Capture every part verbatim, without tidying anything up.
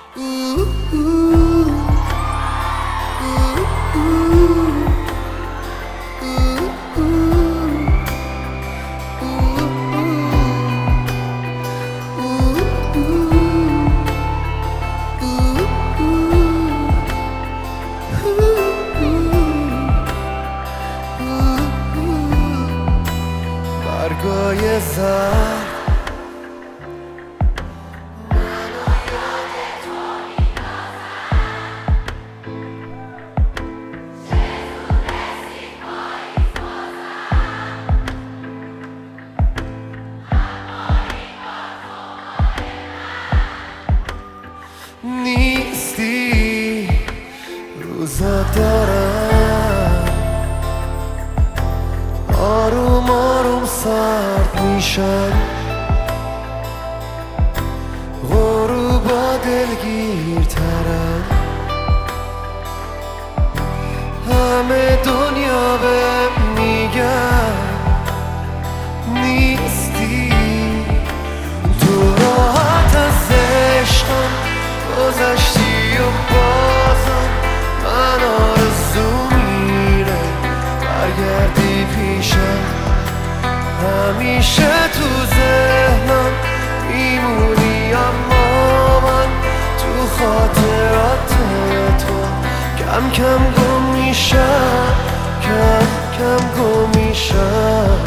برگای زرد نیستی، روزا دارم آروم آروم سرد میشن، غروبا دلگیرترن، همه دنیا به میگن نیستی، تو راحت از عشقم گذشتی و بازم من آرزو میره برگردی پیشم، همیشه تو ذهنم میمونی اما من تو خاطرات تو کم کم گم میشم، کم کم گم میشم.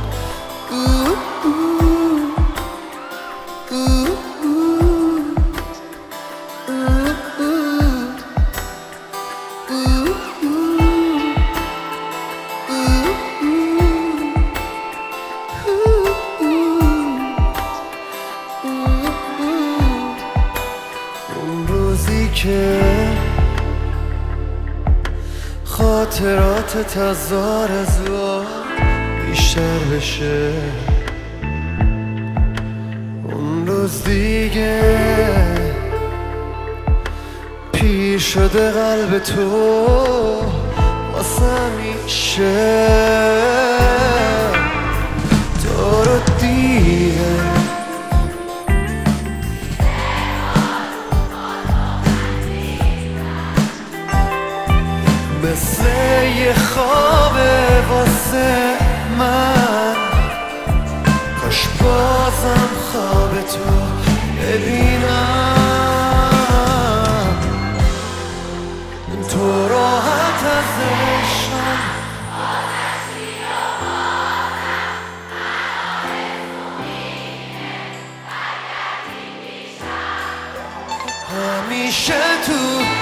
که خاطرات تزار از بیشتر بشه، اون روز دیگه پیر شده قلب تو واسه همیشه، تو رو دیگه مثل یه خوابه واسه من، کاش بازم خواب تو ببینم، تو راحت از عشقم همیشه تو